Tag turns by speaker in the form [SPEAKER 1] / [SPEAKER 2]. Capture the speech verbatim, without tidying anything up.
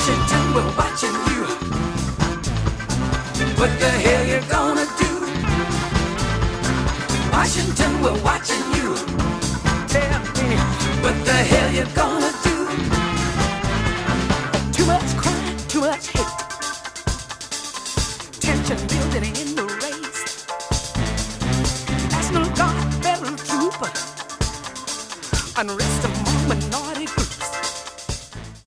[SPEAKER 1] Washington, we're watching you. What the hell you gonna do? Washington, we're watching you. Tell me, what the hell you gonna do? Too much crime, too much hate. Tension building in the race. National Guard, federal trooper. Unrest among minority groups.